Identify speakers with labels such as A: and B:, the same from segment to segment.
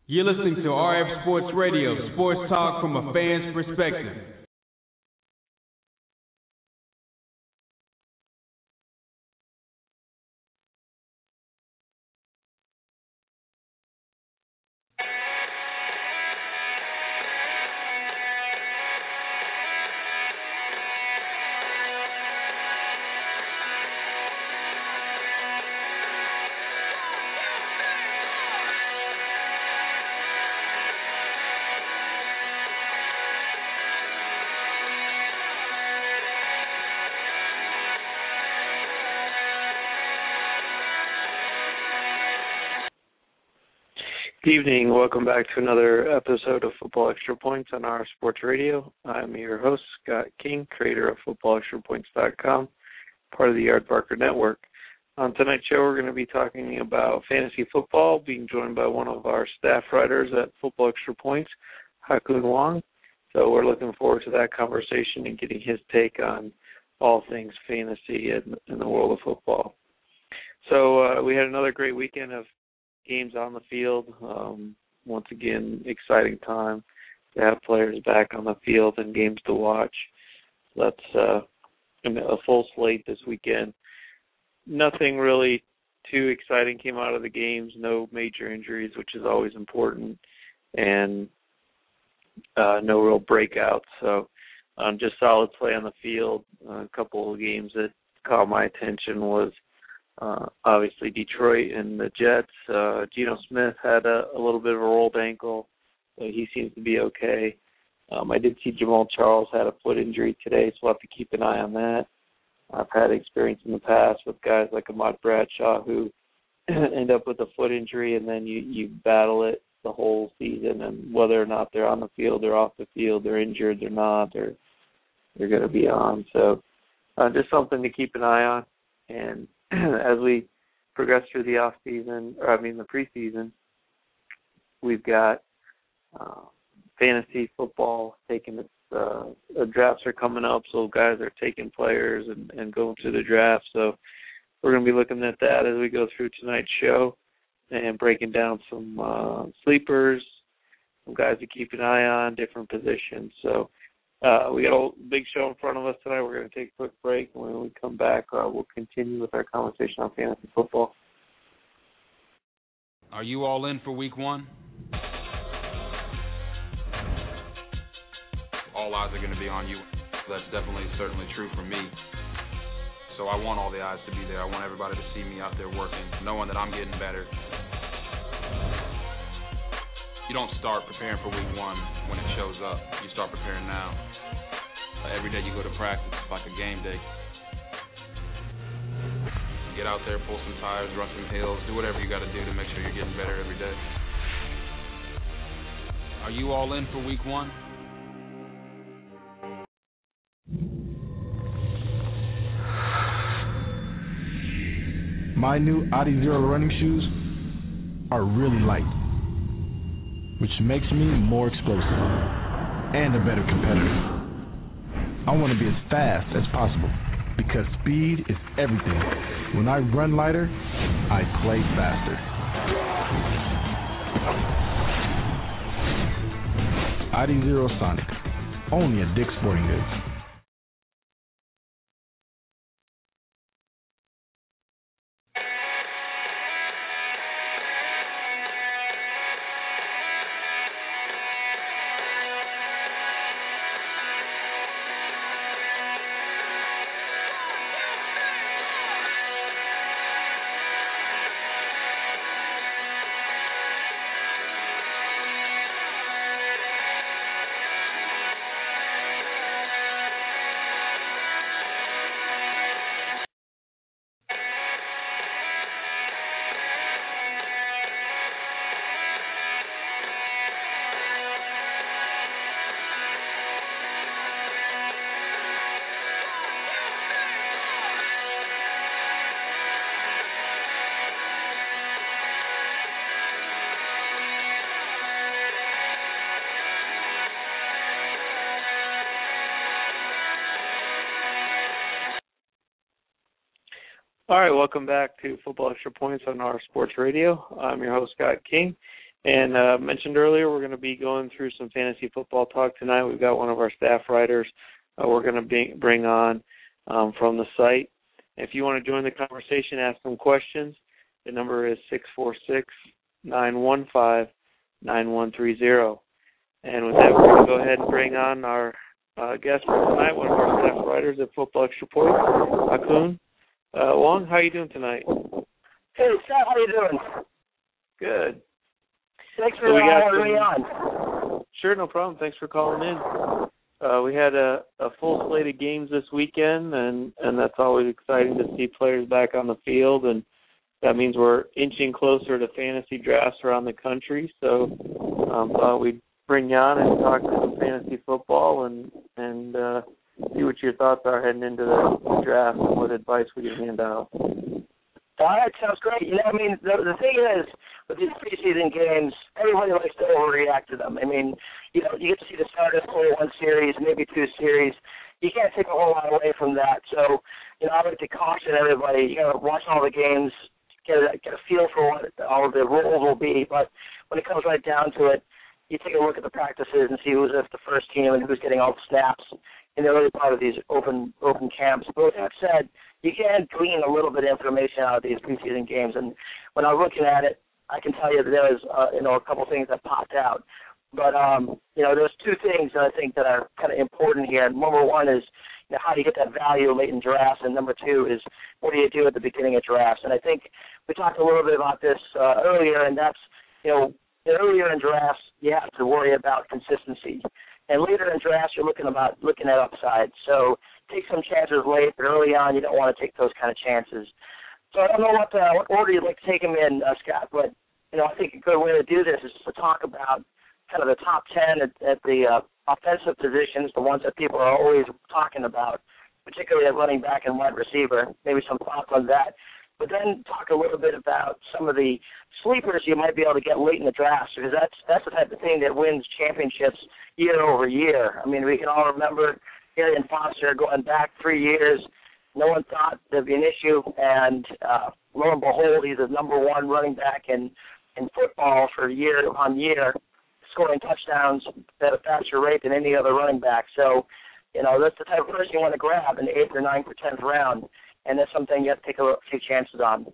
A: You're listening to RF Sports Radio, sports talk from a fan's perspective.
B: Good evening. Welcome back to another episode of Football Extra Points on our Sports Radio. I'm your host, Scott King, creator of FootballExtraPoints.com, part of the Yardbarker Network. On tonight's show, we're going to be talking about fantasy football, being joined by one of our staff writers at Football Extra Points, Ha-Kun Wong. So we're looking forward to that conversation and getting his take on all things fantasy in the world of football. So we had another great weekend of games on the field. Once again, exciting time to have players back on the field and games to watch. That's a full slate this weekend. Nothing really too exciting came out of the games. No major injuries, which is always important, and no real breakouts. So just solid play on the field. A couple of games that caught my attention was obviously Detroit and the Jets. Geno Smith had a little bit of a rolled ankle, so he seems to be okay. I did see Jamal Charles had a foot injury today, so we'll have to keep an eye on that. I've had experience in the past with guys like Ahmad Bradshaw who end up with a foot injury, and then you battle it the whole season, and whether or not they're on the field or off the field, they're injured, they're not, they're going to be on. So just something to keep an eye on. And as we progress through the the preseason, we've got fantasy football taking its drafts are coming up, so guys are taking players and going through the draft. So we're going to be looking at that as we go through tonight's show and breaking down some sleepers, some guys to keep an eye on, different positions. So we got a big show in front of us tonight. We're going to take a quick break, and when we come back, we'll continue with our conversation on fantasy football.
A: Are you all in for week one? All eyes are going to be on you. That's certainly true for me. So I want all the eyes to be there. I want everybody to see me out there working, knowing that I'm getting better. You don't start preparing for week one when it shows up. You start preparing now. Every day you go to practice, it's like a game day. Get out there, pull some tires, run some hills, do whatever you got to do to make sure you're getting better every day. Are you all in for week one?
C: My new Adizero running shoes are really light, which makes me more explosive and a better competitor. I want to be as fast as possible because speed is everything. When I run lighter, I play faster. Adizero Sonic, only at Dick's Sporting Goods.
B: All right, welcome back to Football Extra Points on our Sports Radio. I'm your host, Scott King, And mentioned earlier, we're going to be going through some fantasy football talk tonight. We've got one of our staff writers we're going to bring on from the site. If you want to join the conversation, ask some questions. The number is 646-915-9130. And with that, we're going to go ahead and bring on our guest for tonight, one of our staff writers at Football Extra Points, Akun Wong. How are you doing tonight?
D: Hey, Scott, how you doing?
B: Good.
D: Thanks for having me on.
B: Sure, no problem. Thanks for calling in. We had a full slate of games this weekend, and that's always exciting to see players back on the field, and that means we're inching closer to fantasy drafts around the country. So thought we'd bring you on and talk some fantasy football and see what your thoughts are heading into the draft and what advice we can hand out.
D: All right, sounds great. I mean, the thing is, with these preseason games, everybody likes to overreact to them. I mean, you get to see the starters play one series, maybe two series. You can't take a whole lot away from that. So, I like to caution everybody, watch all the games, get a feel for what all of the roles will be. But when it comes right down to it, you take a look at the practices and see who's at the first team and who's getting all the snaps in the early part of these open camps. But with that said, you can glean a little bit of information out of these preseason games. And when I was looking at it, I can tell you that there was, a couple things that popped out. But, there's two things that I think that are kind of important here. Number one is, how do you get that value late in drafts? And number two is, what do you do at the beginning of drafts? And I think we talked a little bit about this earlier, and that's, earlier in drafts, you have to worry about consistency. And later in drafts, you're looking at upside. So take some chances late, but early on, you don't want to take those kind of chances. So I don't know what order you'd like to take them in, Scott, but, I think a good way to do this is to talk about kind of the top 10 at the offensive positions, the ones that people are always talking about, particularly at running back and wide receiver, maybe some thoughts on that. But then talk a little bit about some of the sleepers you might be able to get late in the draft, because that's the type of thing that wins championships year over year. I mean, we can all remember Arian Foster going back 3 years. No one thought there'd be an issue, and lo and behold, he's the number one running back in football for year on year, scoring touchdowns at a faster rate than any other running back. So, that's the type of person you want to grab in the 8th or 9th or 10th round, and that's something you have to take a few chances on.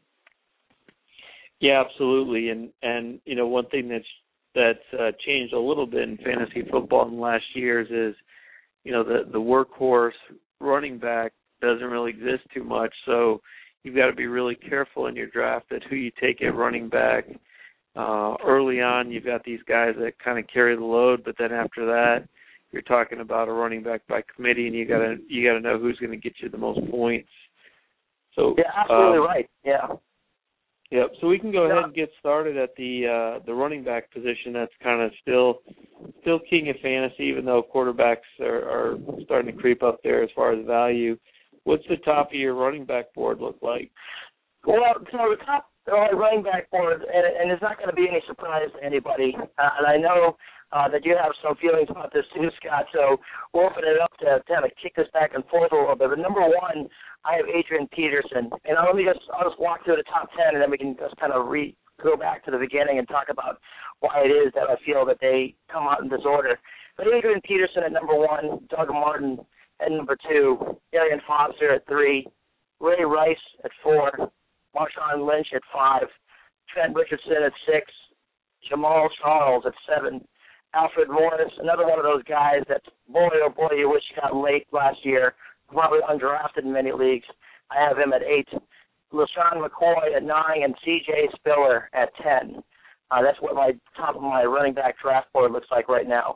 B: Yeah, absolutely. And one thing that's changed a little bit in fantasy football in the last years is, the workhorse running back doesn't really exist too much. So you've got to be really careful in your draft at who you take at running back. Early on, you've got these guys that kind of carry the load, but then after that, you're talking about a running back by committee, and you gotta know who's going to get you the most points. So
D: yeah, absolutely right. Yeah.
B: Yep. So we can go ahead and get started at the running back position. That's kind of still king of fantasy, even though quarterbacks are starting to creep up there as far as value. What's the top of your running back board look like?
D: Well, so the top running back board, and it's not going to be any surprise to anybody. And I know that you have some feelings about this too, Scott. So we'll open it up to kind of kick this back and forth a little bit. But number one, I have Adrian Peterson, and I'll just walk through the top 10, and then we can just kind of go back to the beginning and talk about why it is that I feel that they come out in this order. But Adrian Peterson at number one, Doug Martin at number two, Arian Foster at 3, Ray Rice at 4, Marshawn Lynch at 5, Trent Richardson at 6, Jamal Charles at 7, Alfred Morris, another one of those guys that, boy, oh boy, you wish you got late last year, probably undrafted in many leagues. I have him at 8, LaShawn McCoy at 9, and C.J. Spiller at 10. That's what my top of my running back draft board looks like right now.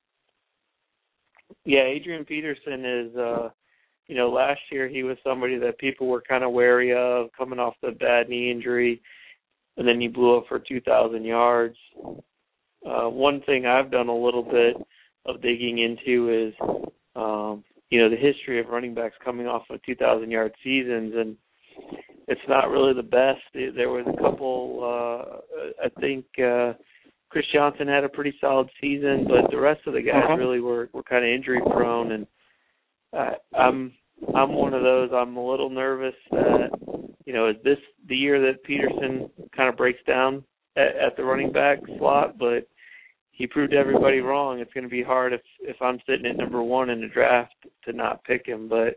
B: Yeah, Adrian Peterson is, last year he was somebody that people were kind of wary of, coming off the bad knee injury, and then he blew up for 2,000 yards. One thing I've done a little bit of digging into is, the history of running backs coming off of 2,000-yard seasons, and it's not really the best. There was a couple, I think Chris Johnson had a pretty solid season, but the rest of the guys really were kind of injury-prone, and I'm one of those. I'm a little nervous that, is this the year that Peterson kind of breaks down at the running back slot, but he proved everybody wrong. It's going to be hard if I'm sitting at number 1 in the draft to not pick him. But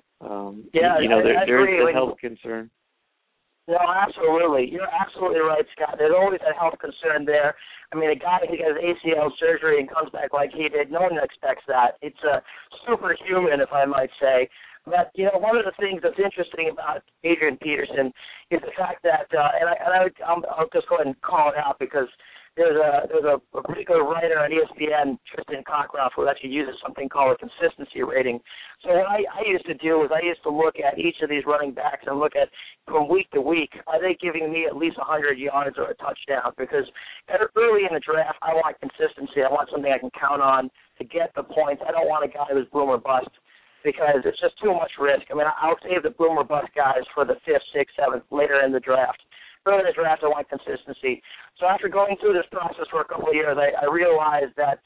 B: there's a health concern.
D: No, absolutely. You're absolutely right, Scott. There's always a health concern there. I mean, a guy who gets ACL surgery and comes back like he did, no one expects that. It's superhuman, if I might say. But, one of the things that's interesting about Adrian Peterson is the fact that, I'll just go ahead and call it out because there's a pretty good writer on ESPN, Tristan Cockcroft, who actually uses something called a consistency rating. So what I used to do is I used to look at each of these running backs and look at from week to week, are they giving me at least 100 yards or a touchdown? Because early in the draft, I want consistency. I want something I can count on to get the points. I don't want a guy who's boom or bust because it's just too much risk. I mean, I'll save the boom or bust guys for the 5th, 6th, 7th, later in the draft. Early in the draft, I want consistency. So after going through this process for a couple of years, I realized that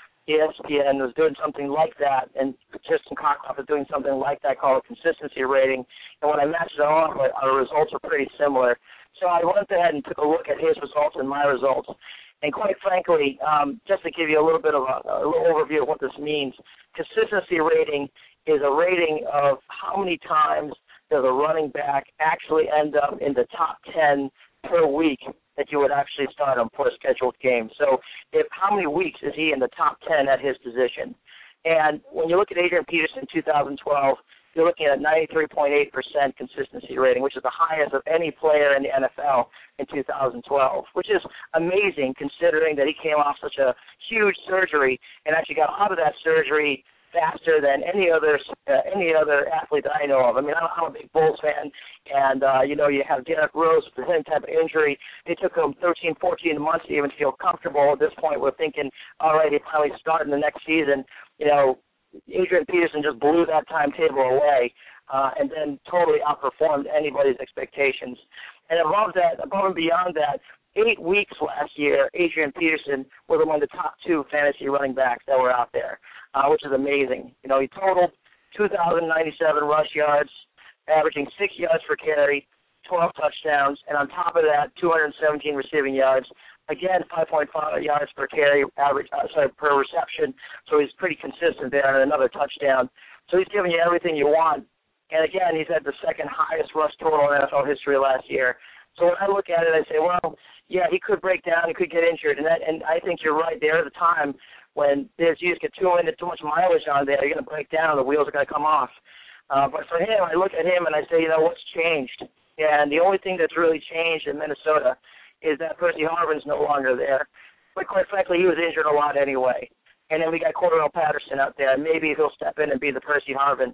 D: ESPN was doing something like that, and Tristan Cockcroft was doing something like that called a consistency rating. And when I matched it off, our results are pretty similar. So I went ahead and took a look at his results and my results. And quite frankly, just to give you a little bit of a little overview of what this means, consistency rating is a rating of how many times does a running back actually end up in the top 10 per week that you would actually start him for a scheduled game. So how many weeks is he in the top 10 at his position? And when you look at Adrian Peterson in 2012, you're looking at 93.8% consistency rating, which is the highest of any player in the NFL in 2012, which is amazing considering that he came off such a huge surgery and actually got out of that surgery faster than any other athlete that I know of. I mean, I'm a big Bulls fan, and, you have Derrick Rose with the same type of injury. It took him 13, 14 months to even feel comfortable. At this point, we're thinking, all right, he's finally starting the next season. Adrian Peterson just blew that timetable away and then totally outperformed anybody's expectations. And above and beyond that, 8 weeks last year, Adrian Peterson was among the top 2 fantasy running backs that were out there, which is amazing. He totaled 2,097 rush yards, averaging 6 yards per carry, 12 touchdowns, and on top of that, 217 receiving yards. Again, 5.5 yards per carry per reception, so he's pretty consistent there, and another touchdown. So he's giving you everything you want. And again, he's had the second highest rush total in NFL history last year. So when I look at it, I say, well, yeah, he could break down, he could get injured, and I think you're right. There's a time when you just get too much mileage on there, you're going to break down, the wheels are going to come off. But for him, I look at him and I say, what's changed? And the only thing that's really changed in Minnesota is that Percy Harvin's no longer there. But quite frankly, he was injured a lot anyway. And then we got Cordarrelle Patterson out there. Maybe he'll step in and be the Percy Harvin.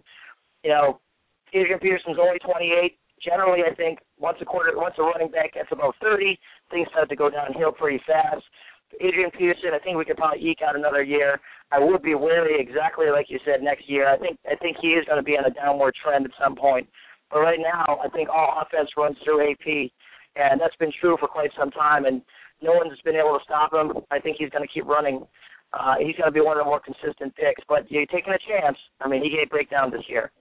D: Adrian Peterson's only 28. Generally, I think once a running back gets about 30, things start to go downhill pretty fast. Adrian Peterson, I think we could probably eke out another year. I would be wary, exactly like you said, next year. I think he is going to be on a downward trend at some point. But right now, I think all offense runs through AP, and that's been true for quite some time, and no one's been able to stop him. I think he's going to keep running. He's going to be one of the more consistent picks. But you're taking a chance. I mean, he gave breakdown this year.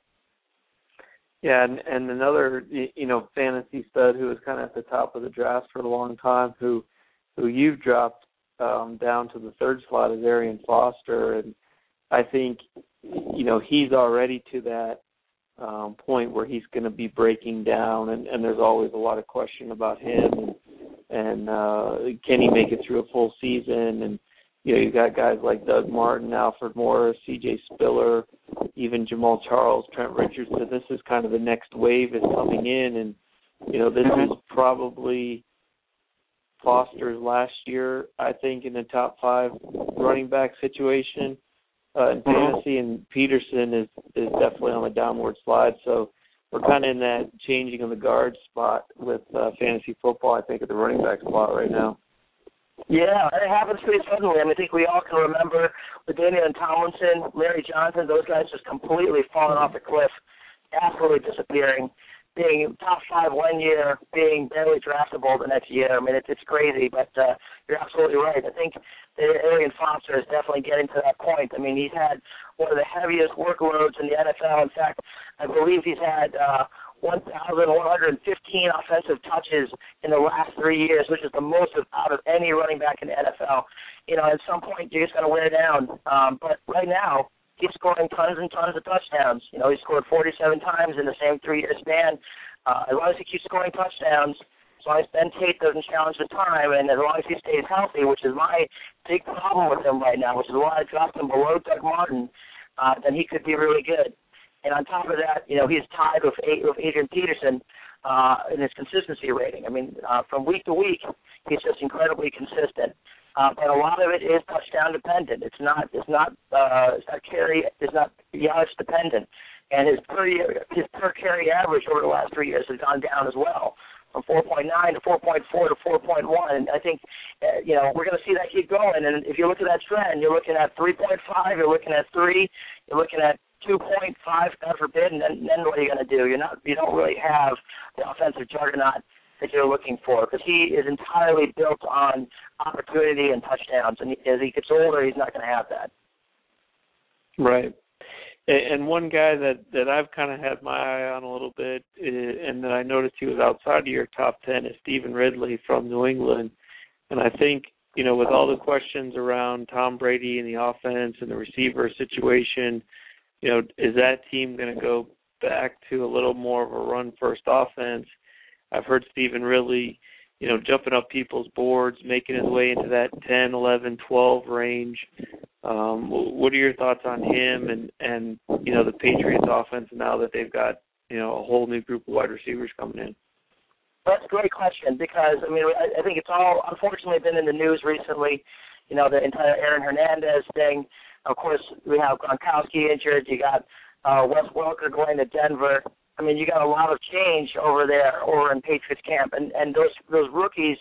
B: Yeah, and another, fantasy stud who was kind of at the top of the draft for a long time, who you've dropped down to the 3rd slot is Arian Foster, and I think, he's already to that point where he's going to be breaking down, and there's always a lot of question about him, and can he make it through a full season, and you got guys like Doug Martin, Alfred Morris, C.J. Spiller, even Jamal Charles, Trent Richardson. This is kind of the next wave is coming in, and this is probably Foster's last year, I think, in the top 5 running back situation in fantasy, and Peterson is definitely on the downward slide. So we're kind of in that changing of the guard spot with fantasy football, I think, at the running back spot right now.
D: Yeah, it happens pretty suddenly. I think we all can remember LaDainian Tomlinson, Larry Johnson, those guys just completely falling off the cliff, absolutely disappearing, being top 5 one year, being barely draftable the next year. I mean, it's crazy, but you're absolutely right. I think that Arian Foster is definitely getting to that point. I mean, he's had one of the heaviest workloads in the NFL. In fact, I believe he's had 1,115 offensive touches in the last 3 years, which is the most out of any running back in the NFL. At some point, you're just going to wear down. But right now, he's scoring tons and tons of touchdowns. He scored 47 times in the same 3-year span. As long as he keeps scoring touchdowns, as long as Ben Tate doesn't challenge the time, and as long as he stays healthy, which is my big problem with him right now, which is why I dropped him below Doug Martin, then he could be really good. And on top of that, he's tied with Adrian Peterson in his consistency rating. I mean, from week to week, he's just incredibly consistent. But a lot of it is touchdown dependent. It's not yardage dependent. And his per carry average over the last 3 years has gone down as well, from 4.9 to 4.4 to 4.1. And I think, we're going to see that keep going. And if you look at that trend, you're looking at 3.5, you're looking at 3, you're looking at 2.5, God forbid, and then what are you going to do? You don't really have the offensive juggernaut that you're looking for, because he is entirely built on opportunity and touchdowns. And as he gets older, he's not going to have that.
B: Right. And one guy that I've kind of had my eye on a little bit, and that I noticed he was outside of your top 10, is Stephen Ridley from New England. And I think, with all the questions around Tom Brady and the offense and the receiver situation, is that team going to go back to a little more of a run-first offense? I've heard Stephen Ridley, jumping up people's boards, making his way into that 10, 11, 12 range. What are your thoughts on him and the Patriots offense now that they've got, a whole new group of wide receivers coming in?
D: That's a great question, because, I think it's all, unfortunately, been in the news recently, the entire Aaron Hernandez thing. Of course, we have Gronkowski injured. You got Wes Welker going to Denver. You got a lot of change over in Patriots camp. And those rookies,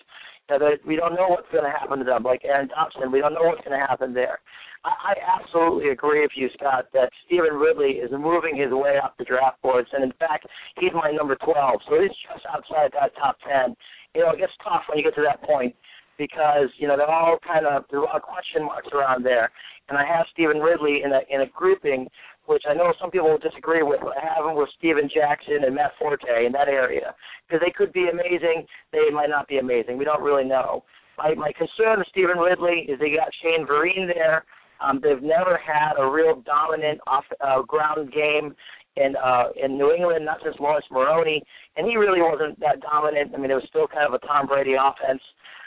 D: we don't know what's going to happen to them, like Aaron Dobson. We don't know what's going to happen there. I absolutely agree with you, Scott, that Stephen Ridley is moving his way up the draft boards. And, in fact, he's my number 12. So he's just outside that top 10. It gets tough when you get to that point, because, they're all there's a lot of question marks around there. And I have Stephen Ridley in a grouping, which I know some people will disagree with, but I have him with Steven Jackson and Matt Forte in that area, because they could be amazing. They might not be amazing. We don't really know. My concern with Stephen Ridley is they got Shane Vereen there. They've never had a real dominant ground game in New England, not since Lawrence Maroney, and he really wasn't that dominant. It was still kind of a Tom Brady offense.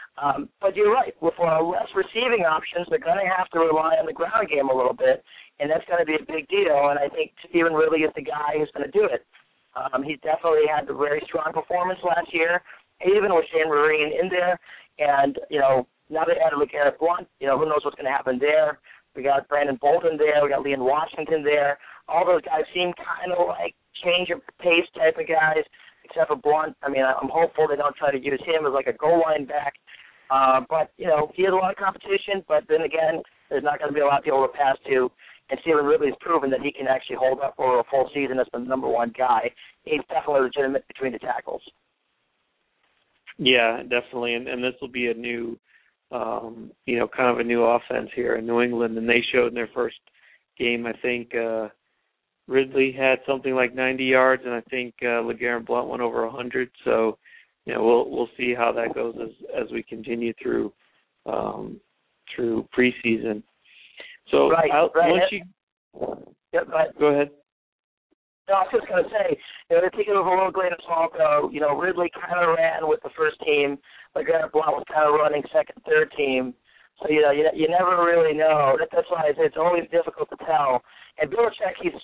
D: But you're right. With less receiving options, they're going to have to rely on the ground game a little bit, and that's going to be a big deal. And I think Stephen Ridley is the guy who's going to do it. He definitely had a very strong performance last year, even with Shane Vereen in there. And, now they added LeGarrette Blount. Who knows what's going to happen there. We got Brandon Bolden there. We got Leon Washington there. All those guys seem kind of like change of pace type of guys, except for Blount. I'm hopeful they don't try to use him as like a goal line back. But, he has a lot of competition, but then again, there's not going to be a lot of people to pass to. And Stephen Ridley has proven that he can actually hold up for a full season as the number one guy. He's definitely legitimate between the tackles.
B: Yeah, definitely. And this will be a new, kind of a new offense here in New England. And they showed in their first game, I think Ridley had something like 90 yards, and I think LeGarrette Blount went over 100. So, we'll see how that goes as we continue through preseason. So
D: right.
B: Once you go ahead.
D: No, I was just going to say, to take it with a little grain of salt, though, Ridley kind of ran with the first team. LeGarrette Blount was kind of running second, third team. So, you never really know. That's why it's always difficult to tell. And Belichick, he's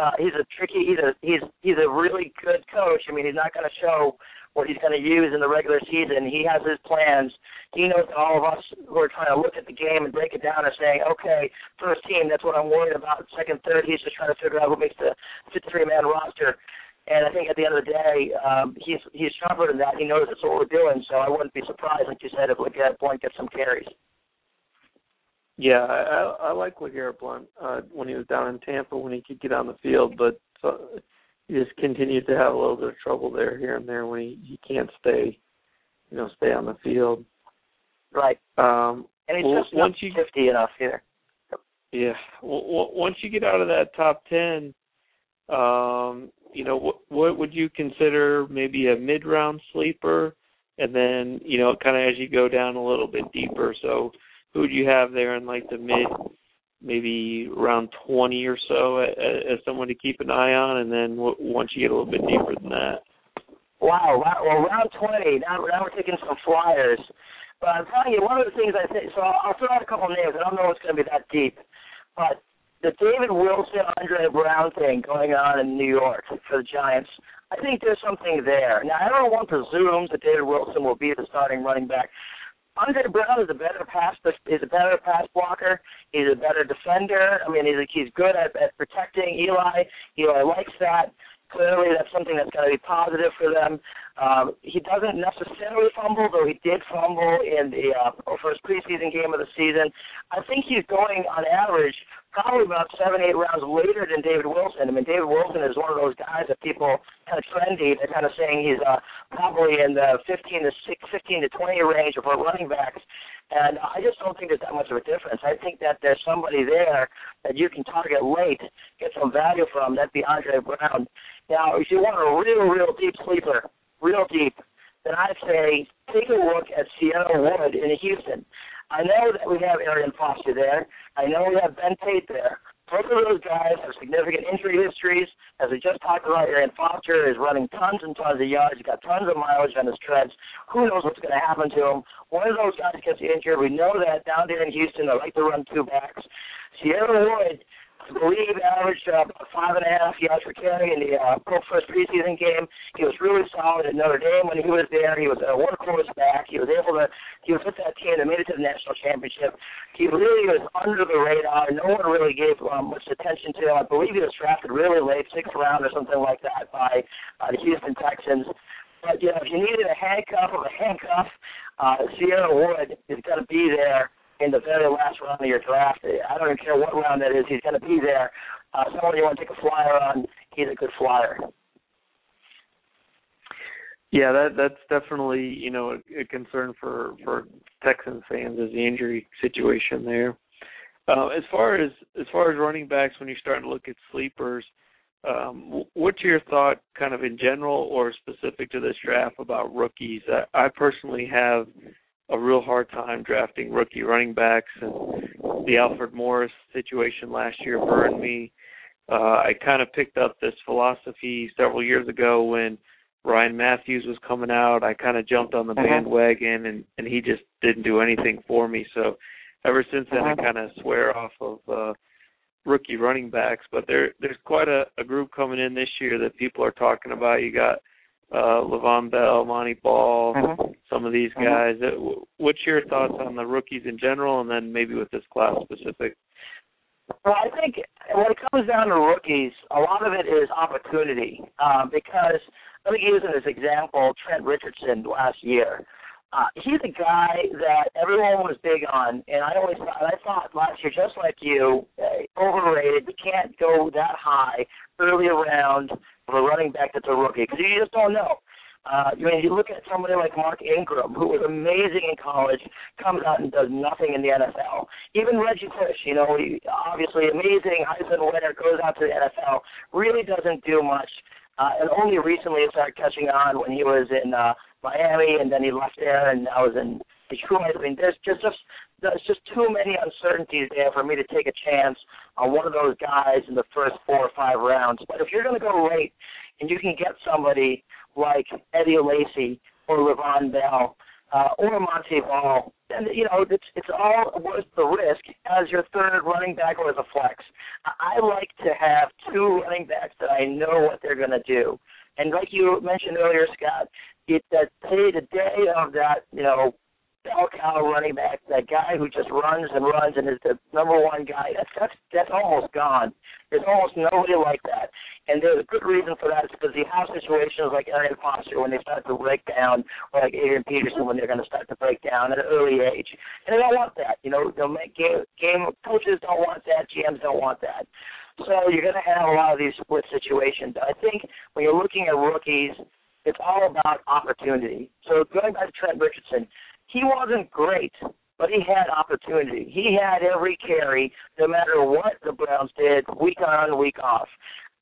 D: a really good coach. He's not going to show what he's going to use in the regular season. He has his plans. He knows that all of us who are trying to look at the game and break it down are saying, okay, first team, that's what I'm worried about. Second, third, he's just trying to figure out who makes the 53-man roster. And I think at the end of the day, he's sharper than that. He knows that's what we're doing, so I wouldn't be surprised, like you said, if LeGarrette Blount gets some carries.
B: Yeah, I like LeGarrette Blount when he was down in Tampa, when he could get on the field, but he just continues to have a little bit of trouble here and there when he can't stay on the field.
D: Right. And he's just not 50 enough here.
B: Yeah. Once you get out of that top 10, what would you consider maybe a mid-round sleeper? And then, kind of as you go down a little bit deeper, so who would you have there in like the mid, maybe around 20 or so as someone to keep an eye on, and then once you get a little bit deeper than that?
D: Wow. Well, round 20, now we're taking some flyers. But I'm telling you, one of the things I think, so I'll throw out a couple names. I don't know if it's going to be that deep, but the David Wilson, Andre Brown thing going on in New York for the Giants, I think there's something there. Now, everyone presumes that David Wilson will be the starting running back. Andre Brown is a better pass blocker. He's a better defender. I mean, he's good at protecting Eli. Eli likes that. Clearly, that's something that's going to be positive for them. He doesn't necessarily fumble, though he did fumble in the first preseason game of the season. I think he's going, on average, probably about 7-8 rounds later than David Wilson. I mean, David Wilson is one of those guys that people kind of trendy. They're kind of saying he's probably in the 15 to 20 range for running backs. And I just don't think there's that much of a difference. I think that there's somebody there that you can target late, get some value from. That'd be Andre Brown. Now, if you want a real deep sleeper, real deep, then I'd say take a look at Sierra Wood in Houston. I know that we have Arian Foster there. I know we have Ben Tate there. Both of those guys have significant injury histories. As we just talked about, Arian Foster is running tons and tons of yards. He's got tons of mileage on his treads. Who knows what's going to happen to him? One of those guys gets injured. We know that down there in Houston, they like to run two backs. Sierra Wood, I believe, averaged about 5.5 yards per carry in the first preseason game. He was really solid at Notre Dame when he was there. He was a workhorse back. He was with that team that made it to the national championship. He really was under the radar. No one really gave much attention to him. I believe he was drafted really late, 6th round or something like that by the Houston Texans. But, if you needed a handcuff, Sierra Wood is going to be there in the very last round of your draft. I don't even care what round that is. He's going to be there. Someone you want to take a flyer on, he's a good flyer.
B: Yeah, that's definitely, a concern for Texans fans is the injury situation there. As far as running backs, when you're starting to look at sleepers, what's your thought kind of in general or specific to this draft about rookies? I personally have a real hard time drafting rookie running backs, and the Alfred Morris situation last year burned me. I kind of picked up this philosophy several years ago when Ryan Matthews was coming out. I kind of jumped on the bandwagon, and he just didn't do anything for me. So ever since then, I kind of swear off of rookie running backs. But there's quite a group coming in this year that people are talking about. You got Le'Veon Bell, Monty Ball, some of these guys. What's your thoughts on the rookies in general, and then maybe with this class specific?
D: Well, I think when it comes down to rookies, a lot of it is opportunity. Because let me give you this example: Trent Richardson last year. He's a guy that everyone was big on, and I thought last year, just like you, overrated. You can't go that high early around for a running back that's a rookie because you just don't know. You look at somebody like Mark Ingram, who was amazing in college, comes out and does nothing in the NFL. Even Reggie Bush, he obviously amazing, Heisman winner, goes out to the NFL, really doesn't do much. And only recently it started catching on when he was in Miami, and then he left there, and I was in Detroit. I mean, there's just too many uncertainties there for me to take a chance on one of those guys in the first 4 or 5 rounds. But if you're going to go late and you can get somebody like Eddie Lacy or Le'Veon Bell or Monty Ball, then it's all worth the risk as your third running back or as a flex. I like to have 2 running backs that I know what they're going to do. And like you mentioned earlier, Scott, the day of that, bell cow running back, that guy who just runs and is the number one guy, that's almost gone. There's almost nobody like that. And there's a good reason for that. It's because you have situations like Arian Foster when they start to break down, or like Adrian Peterson when they're going to start to break down at an early age. And they don't want that. They'll make game coaches don't want that, GMs don't want that. So you're going to have a lot of these split situations. I think when you're looking at rookies, it's all about opportunity. So going back to Trent Richardson, he wasn't great, but he had opportunity. He had every carry, no matter what the Browns did, week on, week off.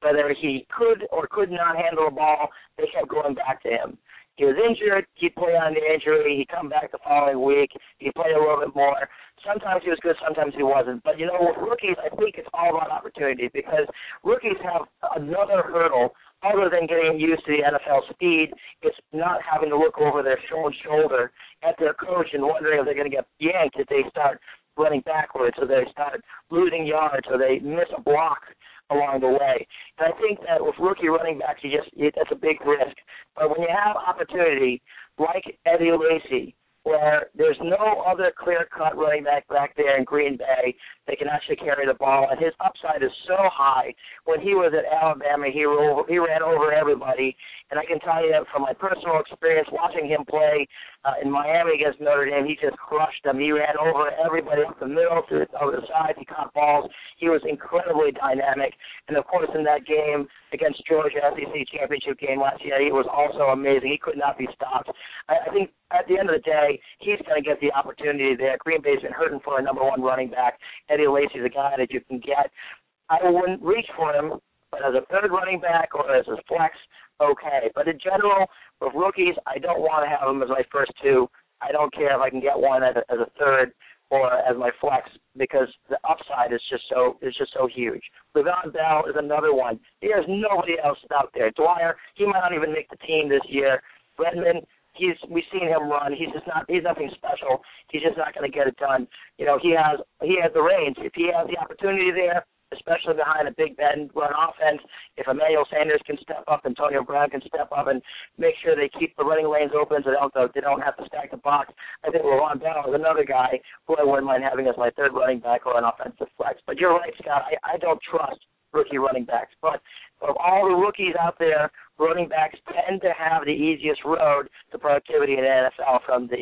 D: Whether he could or could not handle the ball, they kept going back to him. He was injured, he'd play on the injury, he'd come back the following week, he'd play a little bit more. Sometimes he was good, sometimes he wasn't. But, with rookies, I think it's all about opportunity because rookies have another hurdle other than getting used to the NFL speed. It's not having to look over their shoulder at their coach and wondering if they're going to get yanked if they start running backwards or they start losing yards or they miss a block along the way. And I think that with rookie running backs, that's a big risk. But when you have opportunity like Eddie Lacy, where there's no other clear-cut running back there in Green Bay that can actually carry the ball, and his upside is so high. When he was at Alabama, he ran over everybody, and I can tell you that from my personal experience watching him play in Miami against Notre Dame, he just crushed them. He ran over everybody up the middle, over the sides. He caught balls. He was incredibly dynamic, and of course in that game against Georgia, SEC championship game last year, he was also amazing. He could not be stopped. I think at the end of the day, he's going to get the opportunity there. Green Bay's been hurting for a number one running back. Eddie Lacy's a guy that you can get. I wouldn't reach for him, but as a third running back or as a flex, okay. But in general, with rookies, I don't want to have them as my first two. I don't care if I can get one as a third or as my flex because the upside is just so huge. Le'Veon Bell is another one. There's nobody else out there. Dwyer, he might not even make the team this year. Redmond, we've seen him run. He's nothing special. He's just not going to get it done. He has the reins. If he has the opportunity there, especially behind a Big Ben run offense, if Emmanuel Sanders can step up, Antonio Brown can step up and make sure they keep the running lanes open so they don't have to stack the box. I think Le'Veon Bell is another guy who I wouldn't mind having as my third running back or an offensive flex. But you're right, Scott. I don't trust rookie running backs. But of all the rookies out there, running backs tend to have the easiest road to productivity in the NFL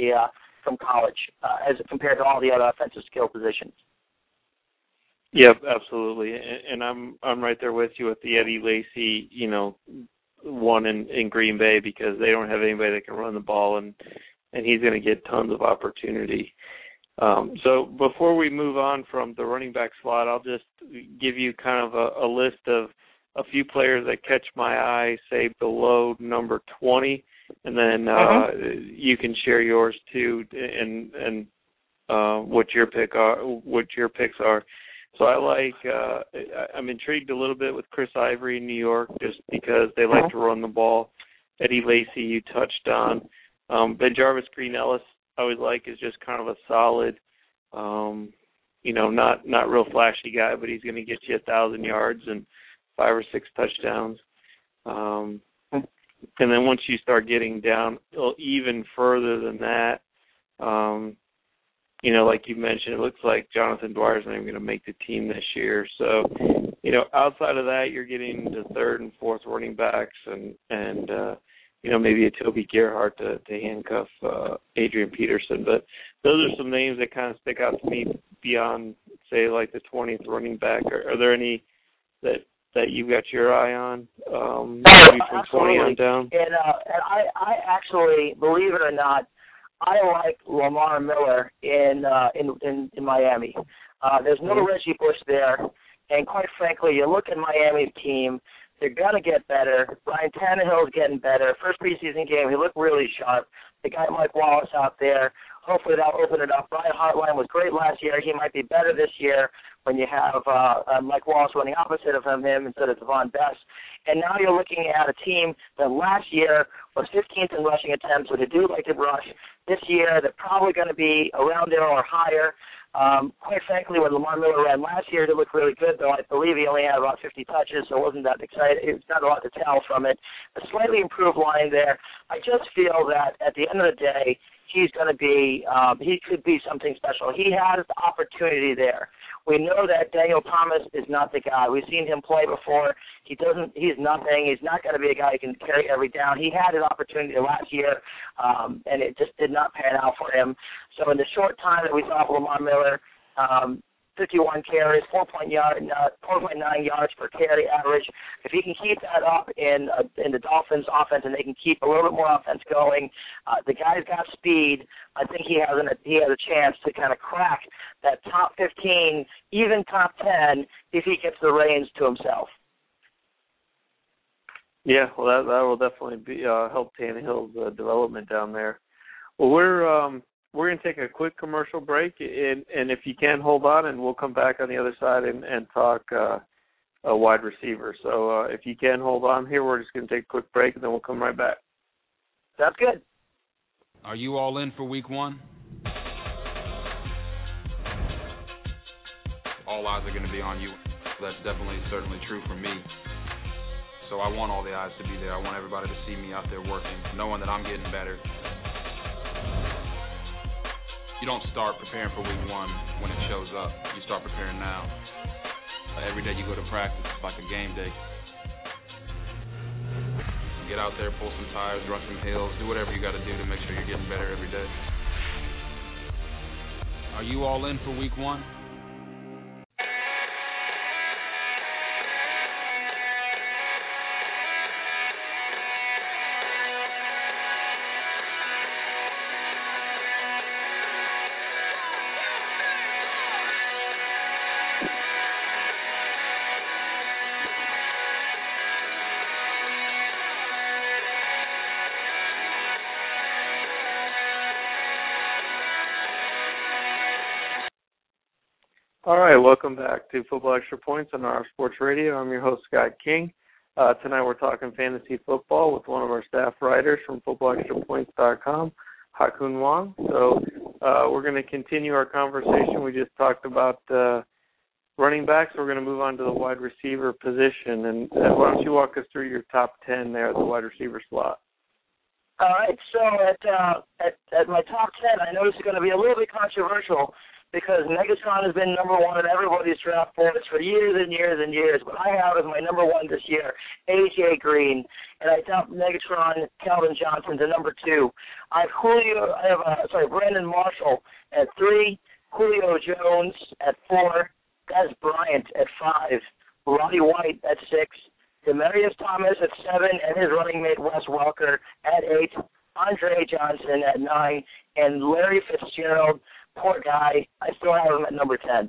D: from college as compared to all the other offensive skill positions.
E: Yep, absolutely, and I'm right there with you with the Eddie Lacy, one in Green Bay because they don't have anybody that can run the ball, and he's going to get tons of opportunity. So before we move on from the running back slot, I'll just give you kind of a list of a few players that catch my eye, say below number 20, and then you can share yours too, and what your picks are. So I'm intrigued a little bit with Chris Ivory in New York just because they like to run the ball. Eddie Lacy, you touched on. BenJarvus Green-Ellis, I always like, is just kind of a solid, not real flashy guy, but he's going to get you 1,000 yards and 5 or 6 touchdowns. And then once you start getting down even further than that, like you mentioned, it looks like Jonathan Dwyer's not even going to make the team this year. So, outside of that, you're getting the third and fourth running backs and maybe a Toby Gerhart to handcuff Adrian Peterson. But those are some names that kind of stick out to me beyond, say, like the 20th running back. Are there any that you've got your eye on, maybe from 20 on down?
D: And I actually, believe it or not, I like Lamar Miller in Miami. There's no Reggie Bush there, and quite frankly, you look at Miami's team, they're going to get better. Ryan Tannehill's getting better. First preseason game, he looked really sharp. They got Mike Wallace out there. Hopefully that'll open it up. Brian Hartline was great last year. He might be better this year when you have Mike Wallace running opposite of him instead of Devon Best. And now you're looking at a team that last year was 15th in rushing attempts, so they do like to rush. This year, they're probably going to be around there or higher. Quite frankly, when Lamar Miller ran last year, it looked really good, though I believe he only had about 50 touches, so it wasn't that exciting. It's not a lot to tell from it. A slightly improved line there. I just feel that at the end of the day, he's going to be, he could be something special. He has the opportunity there. We know that Daniel Thomas is not the guy. We've seen him play before. He's nothing. He's not going to be a guy who can carry every down. He had an opportunity last year, and it just did not pan out for him. So in the short time that we saw Lamar Miller, 51 carries, 4.9 yards per carry average. If he can keep that up in the Dolphins' offense, and they can keep a little bit more offense going, the guy's got speed. I think he has a chance to kind of crack that top 15, even top 10, if he gets the reins to himself.
E: Yeah, well, that will definitely be help Tannehill's development down there. Well, we're going to take a quick commercial break, and if you can, hold on, and we'll come back on the other side and talk a wide receiver. So if you can, hold on here. We're just going to take a quick break, and then we'll come right back.
D: That's good.
A: Are you all in for week one? All eyes are going to be on you. That's certainly true for me. So I want all the eyes to be there. I want everybody to see me out there working, knowing that I'm getting better. You don't start preparing for week one when it shows up. You start preparing now. Every day you go to practice, it's like a game day. Get out there, pull some tires, run some hills, do whatever you got to do to make sure you're getting better every day. Are you all in for week one?
E: All right, welcome back to Football Extra Points on our Sports Radio. I'm your host, Scott King. Tonight we're talking fantasy football with one of our staff writers from FootballExtraPoints.com, Ha-Kun Wong. So we're going to continue our conversation. We just talked about running backs. We're going to move on to the wide receiver position. And why don't you walk us through your top 10 there at the wide receiver slot?
D: All right, so at my top 10, I know this is going to be a little bit controversial, because Megatron has been number one in everybody's draft boards for years and years and years. But I have as my number one this year, A.J. Green. And I dumped Megatron, Calvin Johnson to number 2. I have Brandon Marshall at 3, Julio Jones at 4, Des Bryant at 5, Roddy White at 6, Demaryius Thomas at 7, and his running mate Wes Welker at 8, Andre Johnson at 9, and Larry Fitzgerald. Poor guy. I still have him at number 10.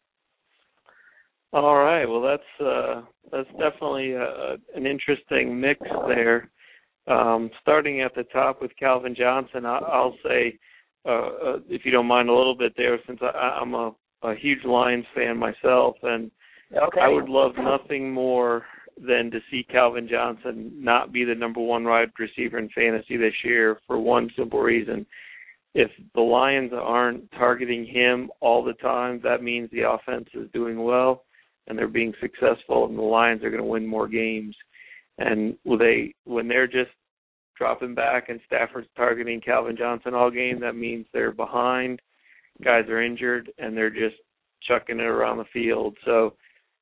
E: All right. Well, that's definitely an interesting mix there. Starting at the top with Calvin Johnson, I'll say, if you don't mind a little bit there, since I'm a huge Lions fan myself, and I would love nothing more than to see Calvin Johnson not be the number one wide receiver in fantasy this year for one simple reason. If the Lions aren't targeting him all the time, that means the offense is doing well and they're being successful, and the Lions are going to win more games. And when they're just dropping back and Stafford's targeting Calvin Johnson all game, that means they're behind, guys are injured, and they're just chucking it around the field. So,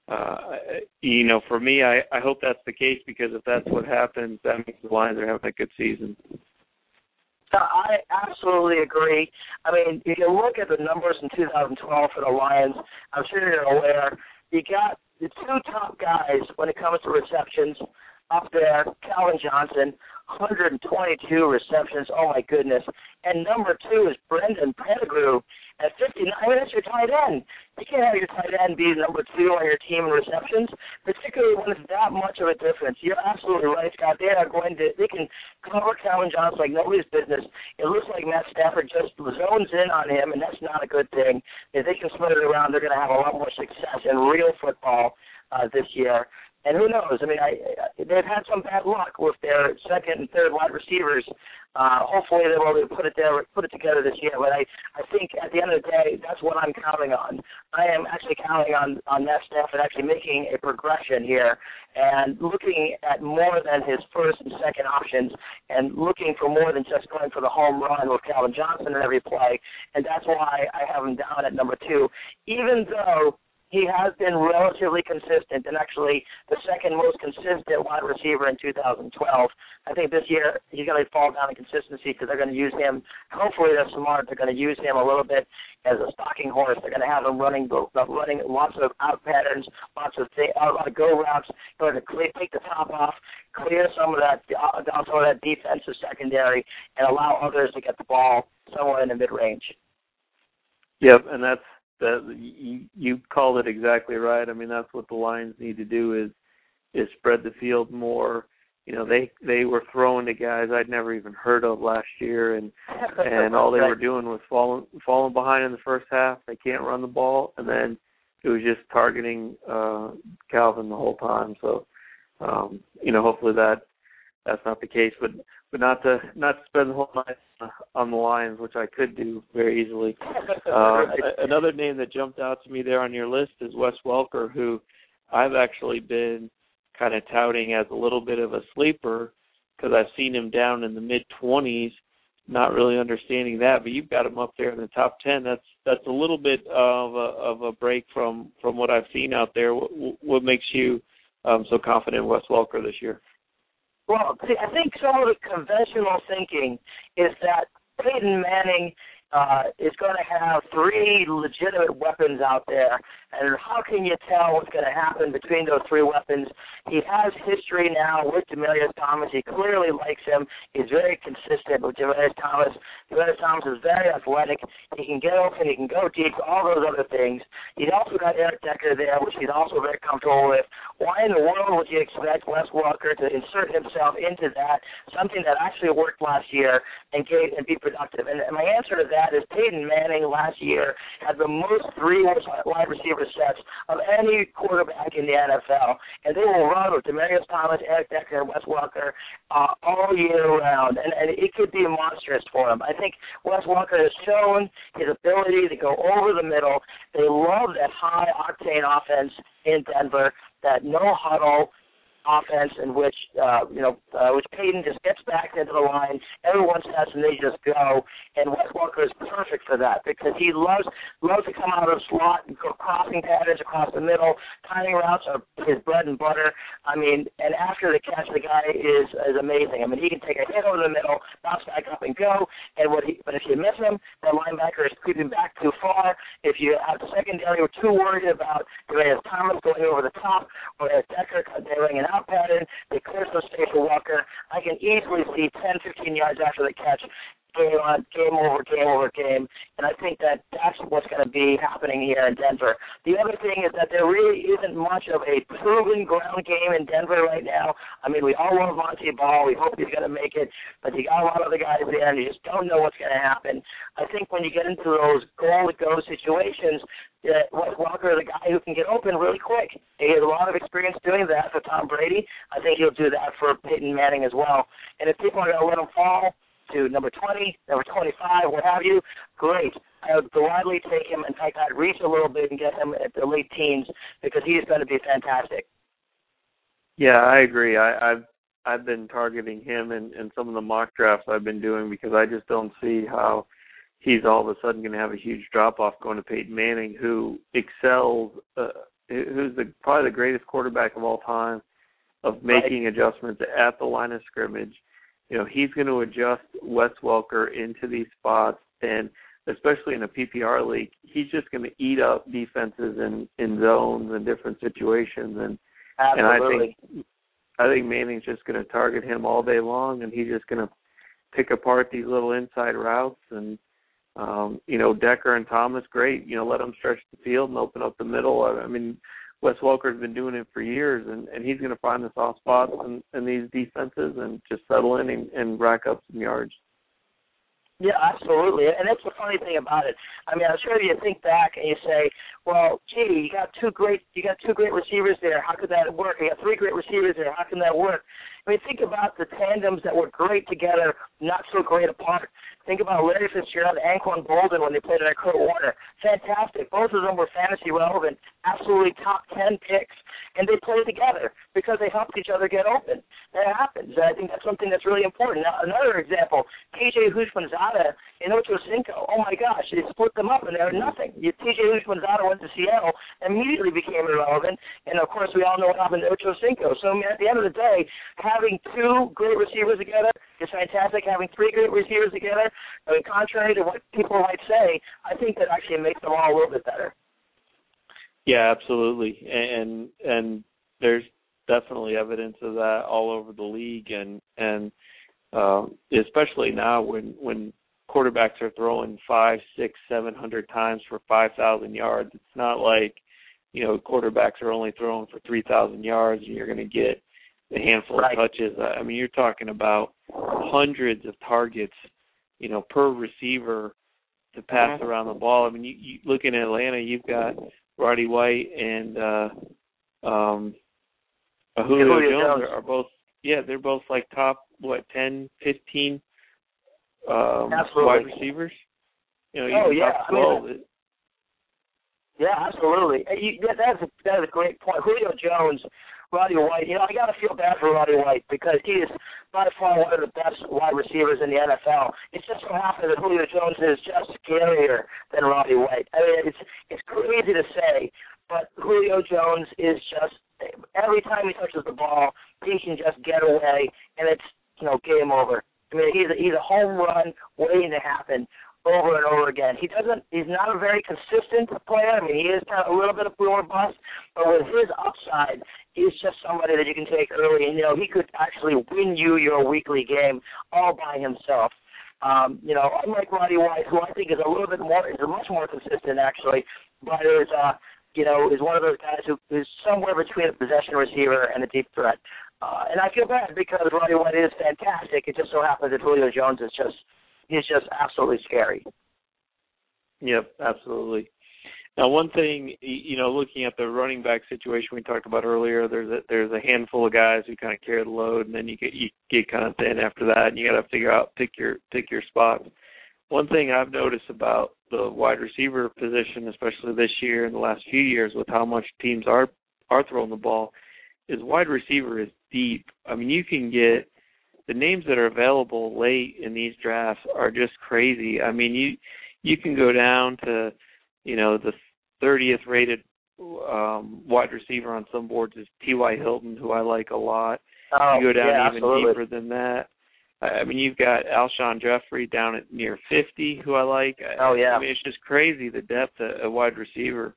E: for me, I hope that's the case, because if that's what happens, that means the Lions are having a good season.
D: I absolutely agree. I mean, if you look at the numbers in 2012 for the Lions, I'm sure you're aware, you got the 2 top guys when it comes to receptions up there, Calvin Johnson, 122 receptions, oh my goodness. And number 2 is Brendan Pettigrew at 59. I mean, that's your tight end. You can't have your tight end be number 2 on your team in receptions, particularly when it's that much of a difference. You're absolutely right, Scott. They can cover Calvin Johnson like nobody's business. It looks like Matt Stafford just zones in on him, and that's not a good thing. If they can split it around, they're going to have a lot more success in real football this year. And who knows? I mean, they've had some bad luck with their second and third wide receivers. Hopefully they will put it together this year. But I think at the end of the day, that's what I'm counting on. I am actually counting on Matt Stafford actually making a progression here and looking at more than his first and second options, and looking for more than just going for the home run with Calvin Johnson in every play. And that's why I have him down at number 2, even though he has been relatively consistent, and actually the second most consistent wide receiver in 2012. I think this year he's going to fall down in consistency because they're going to use him. Hopefully they're smart. They're going to use him a little bit as a stalking horse. They're going to have him running lots of out patterns, lots of go routes in order to take the top off, clear some of that defensive secondary, and allow others to get the ball somewhere in the mid-range.
E: Yep, and you called it exactly right. I mean, that's what the Lions need to do is spread the field more, they were throwing to guys I'd never even heard of last year, and all they were doing was falling behind in the first half. They can't run the ball, and then it was just targeting Calvin the whole time. So, hopefully that's not the case, but not to spend the whole night on the Lions, which I could do very easily. Another name that jumped out to me there on your list is Wes Welker, who I've actually been kind of touting as a little bit of a sleeper because I've seen him down in the mid-20s, not really understanding that. But you've got him up there in the top 10. That's a little bit of a break from what I've seen out there. What makes you so confident in Wes Welker this year?
D: Well, see, I think some of the conventional thinking is that Peyton Manning is going to have 3 legitimate weapons out there, and how can you tell what's going to happen between those 3 weapons? He has history now with Demaryius Thomas. He clearly likes him. He's very consistent with Demaryius Thomas. Demaryius Thomas is very athletic. He can get open. He can go deep, all those other things. He's also got Eric Decker there, which he's also very comfortable with. Why in the world would you expect Wes Welker to insert himself into that, something that actually worked last year and be productive? And my answer to that is Peyton Manning last year had the most 3 wide receiver sets of any quarterback in the NFL, and they will run with Demaryius Thomas, Eric Decker, and Wes Welker all year round, and it could be monstrous for him. I think Wes Welker has shown his ability to go over the middle. They love that high-octane offense in Denver, that no-huddle offense in which Peyton just gets back into the line, everyone sets and they just go, and Wes Welker is perfect for that because he loves to come out of the slot and go crossing patterns across the middle. Timing routes are his bread and butter. I mean, and after the catch, the guy is amazing. I mean, he can take a hit over the middle, bounce back up and go, but if you miss him, that linebacker is creeping back too far. If you have the secondary, we're too worried about Demaryius Thomas going over the top or as Decker laying an out pattern, they clear some space for Welker. I can easily see 10, 15 yards after the catch, game over, and I think that's what's going to be happening here in Denver. The other thing is that there really isn't much of a proven ground game in Denver right now. I mean, we all love Monty Ball. We hope he's going to make it, but you got a lot of the guys there, and you just don't know what's going to happen. I think when you get into those goal-to-go situations, Wes Welker is a guy who can get open really quick. He has a lot of experience doing that for Tom Brady. I think he'll do that for Peyton Manning as well. And if people are going to let him fall to number 20, number 25, what have you, great. I would gladly take him. In fact, I'd reach a little bit and get him at the late teens because he's going to be fantastic.
E: Yeah, I agree. I've been targeting him in some of the mock drafts I've been doing because I just don't see how he's all of a sudden going to have a huge drop-off going to Peyton Manning, who excels, who's probably the greatest quarterback of all time of making adjustments at the line of scrimmage. You know, he's going to adjust Wes Welker into these spots, and especially in a PPR league, he's just going to eat up defenses in zones and different situations. And I think Manning's just going to target him all day long, and he's just going to pick apart these little inside routes. And, Decker and Thomas, great. Let them stretch the field and open up the middle. I mean, Wes Welker's been doing it for years, and he's going to find the soft spots in these defenses and just settle in and rack up some yards.
D: Yeah, absolutely. And that's the funny thing about it. I mean, I'm sure you think back and you say, well, gee, you got two great receivers there. How could that work? You got 3 great receivers there. How can that work? I mean, think about the tandems that were great together, not so great apart. Think about Larry Fitzgerald and Anquan Boldin when they played at Kurt Warner. Fantastic. Both of them were fantasy relevant, absolutely top 10 picks, and they played together because they helped each other get open. That happens. I think that's something that's really important. Now, another example, T.J. Houshmandzadeh and Ocho Cinco. Oh, my gosh, they split them up, and they were nothing. T.J. Houshmandzadeh went to Seattle, immediately became irrelevant, and, of course, we all know what happened to Ocho Cinco. So, I mean, at the end of the day, having 2 great receivers together is fantastic. Having 3 great receivers together, I mean, contrary to what people might say, I think that actually makes them all a little bit better.
E: Yeah, absolutely. And there's definitely evidence of that all over the league, and especially now when quarterbacks are throwing 500, 600, 700 times for 5,000 yards. It's not like, quarterbacks are only throwing for 3,000 yards and you're going to get a handful of touches. I mean, you're talking about hundreds of targets, per receiver to pass around the ball. I mean, you look in Atlanta, you've got Roddy White and Julio Jones are both, they're both like top, 10, 15 wide receivers?
D: Top
E: 12.
D: Yeah, absolutely. That's a great point. Julio Jones, Roddy White, I got to feel bad for Roddy White because he is by far one of the best wide receivers in the NFL. It just so happens that Julio Jones is just scarier than Roddy White. I mean, it's crazy to say, but Julio Jones is just, every time he touches the ball, he can just get away, and it's, game over. I mean, he's a home run waiting to happen over and over again. He's not a very consistent player. I mean, he is kind of a little bit of boom or bust, but with his upside, he's just somebody that you can take early, and, he could actually win you your weekly game all by himself. Unlike Roddy White, who I think is much more consistent, actually, but is one of those guys who is somewhere between a possession receiver and a deep threat. And I feel bad because Roddy White is fantastic. It just so happens that Julio Jones is he's just absolutely scary.
E: Yep, absolutely. Now, one thing, looking at the running back situation we talked about earlier, there's a handful of guys who kind of carry the load, and then you get kind of thin after that, and you got to pick your spots. One thing I've noticed about the wide receiver position, especially this year and the last few years, with how much teams are throwing the ball, is wide receiver is deep. I mean, you can get the names that are available late in these drafts are just crazy. I mean, you can go down to, the 30th rated wide receiver on some boards is T.Y. Hilton, who I like a lot. You go down even deeper than that. I mean, you've got Alshon Jeffrey down at near 50, who I like. I mean, it's just crazy, the depth of wide receiver.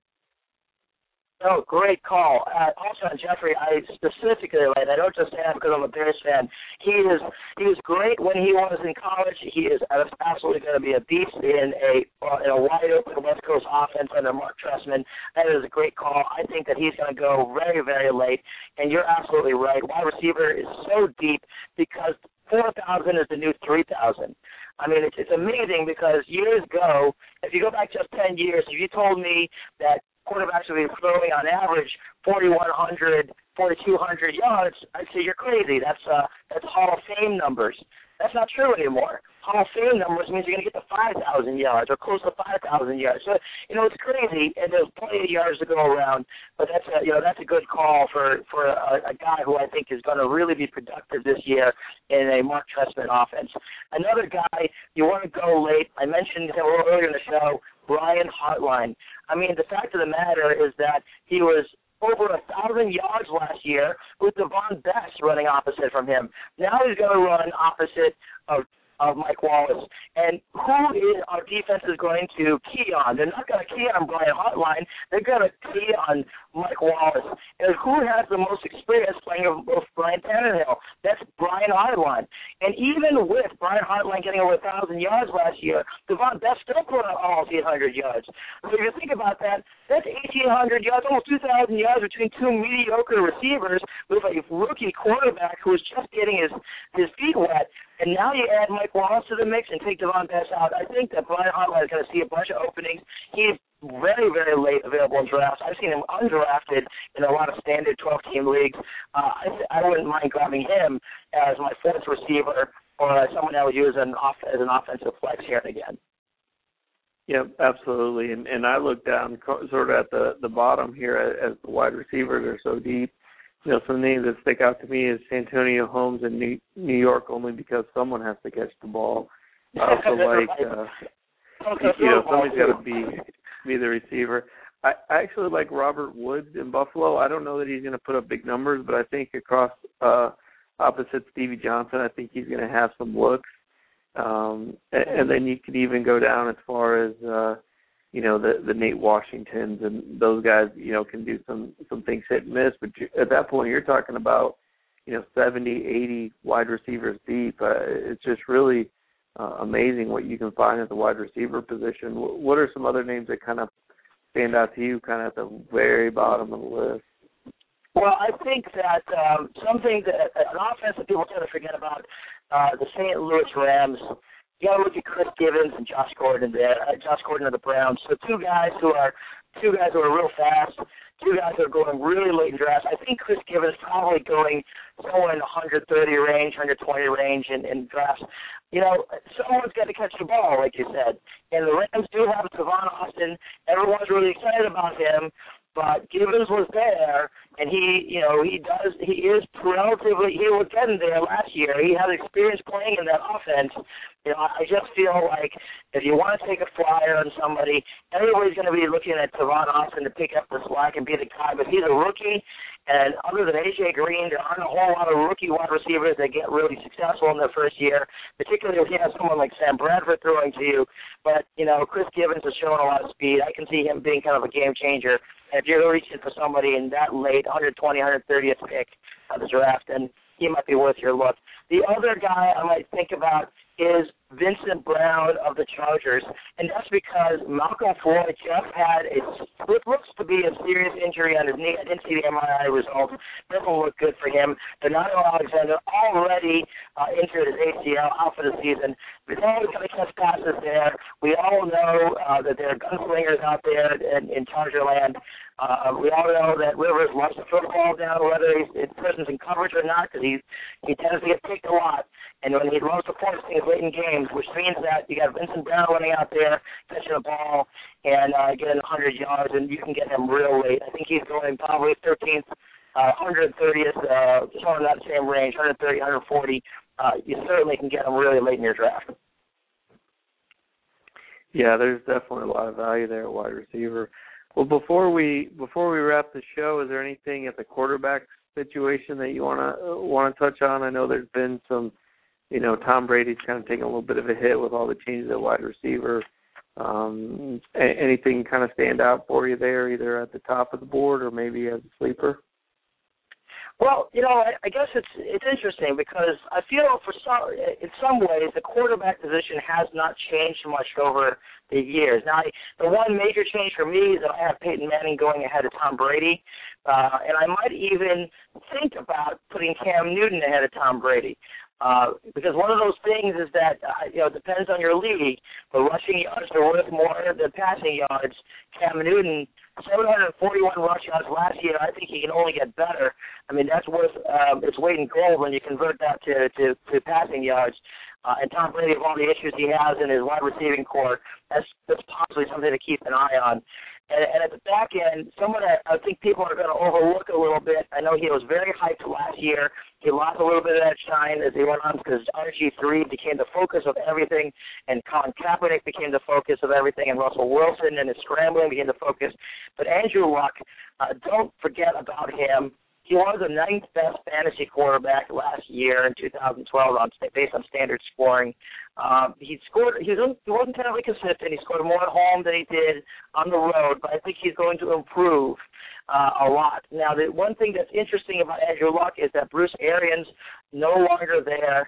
D: Oh, great call. Alshon Jeffrey, I specifically like. I don't just say that because I'm a Bears fan. He was great when he was in college. He is absolutely going to be a beast in a wide open West Coast offense under Mark Trestman. That is a great call. I think that he's going to go very, very late. And you're absolutely right. Wide receiver is so deep because 4,000 is the new 3,000. I mean, it's amazing because years ago, if you go back just 10 years, if you told me that quarterbacks will be throwing on average 4,100, 4,200 yards, I'd say you're crazy. That's Hall of Fame numbers. That's not true anymore. Hall of Fame numbers means you're going to get to 5,000 yards or close to 5,000 yards. So, it's crazy, and there's plenty of yards to go around. But that's a good call for a guy who I think is going to really be productive this year in a Mark Trestman offense. Another guy you want to go late. I mentioned him earlier in the show, Brian Hartline. I mean, the fact of the matter is that he was over 1,000 yards last year with Devon Best running opposite from him. Now he's going to run opposite of Mike Wallace. And who is our defense is going to key on? They're not going to key on Brian Hartline. They're going to key on Mike Wallace. And who has the most experience playing with Brian Tannehill? That's Brian Hartline. And even with Brian Hartline getting over 1,000 yards last year, Devon Best still put on almost 800 yards. So if you think about that, that's 1,800 yards, almost 2,000 yards between two mediocre receivers with a rookie quarterback who is just getting his feet wet. And now you add Mike Wallace to the mix and take Devon Best out. I think that Brian Hartline is going to see a bunch of openings. He's very, very late available in drafts. I've seen him undrafted in a lot of standard 12-team leagues. I wouldn't mind grabbing him as my fourth receiver or someone I would use as an offensive flex here and again.
E: Yep, absolutely. And I look down sort of at the bottom here as the wide receivers are so deep. Some names that stick out to me is Santonio Holmes in New York, only because someone has to catch the ball. I also like, somebody's got to be the receiver. I actually like Robert Woods in Buffalo. I don't know that he's going to put up big numbers, but I think across opposite Stevie Johnson, I think he's going to have some looks. And then you could even go down as far as the Nate Washingtons and those guys, can do some things hit and miss. But at that point, you're talking about, 70, 80 wide receivers deep. It's just really amazing what you can find at the wide receiver position. What are some other names that kind of stand out to you kind of at the very bottom of the list?
D: Well, I think that an offense that people tend to forget about, the St. Louis Rams. You got to look at Chris Givens and Josh Gordon there. Josh Gordon of the Browns. So two guys who are real fast. Two guys who are going really late in drafts. I think Chris Givens probably going somewhere in the 130 range, 120 range in drafts. You know, someone's got to catch the ball, like you said. And the Rams do have Tavon Austin. Everyone's really excited about him. But Givens was there, and he was getting there last year. He had experience playing in that offense. You know, I just feel like if you want to take a flyer on somebody, everybody's going to be looking at Tavon Austin to pick up the slack and be the guy. But he's a rookie, and other than A.J. Green, there aren't a whole lot of rookie wide receivers that get really successful in their first year, particularly if you have someone like Sam Bradford throwing to you. But, you know, Chris Givens has shown a lot of speed. I can see him being kind of a game changer. And if you're reaching for somebody in that late 120, 130th pick of the draft, then he might be worth your look. The other guy I might think about is Vincent Brown of the Chargers, and that's because Malcolm Floyd just had what looks to be a serious injury on his knee. I didn't see the MRI results. Doesn't look good for him. Donato Alexander already injured his ACL, out for the season. He's always going to catch passes there. We all know that there are gunslingers out there in Charger land. We all know that Rivers loves to throw the ball down, whether he's in coverage or not, because he tends to get picked a lot. And when he loves to force things late in games, which means that you got Vincent Brown running out there, catching the ball, and getting 100 yards, and you can get him real late. I think he's going probably 13th, 130th, somewhere in that same range, 130, 140. You certainly can get him really late in your draft.
E: Yeah, there's definitely a lot of value there at wide receiver. Well, before we wrap the show, is there anything at the quarterback situation that you want to touch on? I know there's been some, you know, Tom Brady's kind of taking a little bit of a hit with all the changes at wide receiver. Anything kind of stand out for you there, either at the top of the board or maybe as a sleeper?
D: Well, you know, I guess it's interesting because I feel in some ways the quarterback position has not changed much over the years. Now, the one major change for me is that I have Peyton Manning going ahead of Tom Brady, and I might even think about putting Cam Newton ahead of Tom Brady. Because one of those things is that, it depends on your league, but rushing yards are worth more than passing yards. Cam Newton, 741 rush yards last year. I think he can only get better. I mean, that's worth its weight in gold when you convert that to passing yards. And Tom Brady, of all the issues he has in his wide receiving core, that's possibly something to keep an eye on. And at the back end, someone that I think people are going to overlook a little bit. I know he was very hyped last year. He lost a little bit of that shine as he went on because RG3 became the focus of everything, and Colin Kaepernick became the focus of everything, and Russell Wilson and his scrambling became the focus. But Andrew Luck, don't forget about him. He was the 9th best fantasy quarterback last year in 2012 based on standard scoring. He wasn't terribly consistent. He scored more at home than he did on the road, but I think he's going to improve a lot. Now, the one thing that's interesting about Andrew Luck is that Bruce Arians no longer there.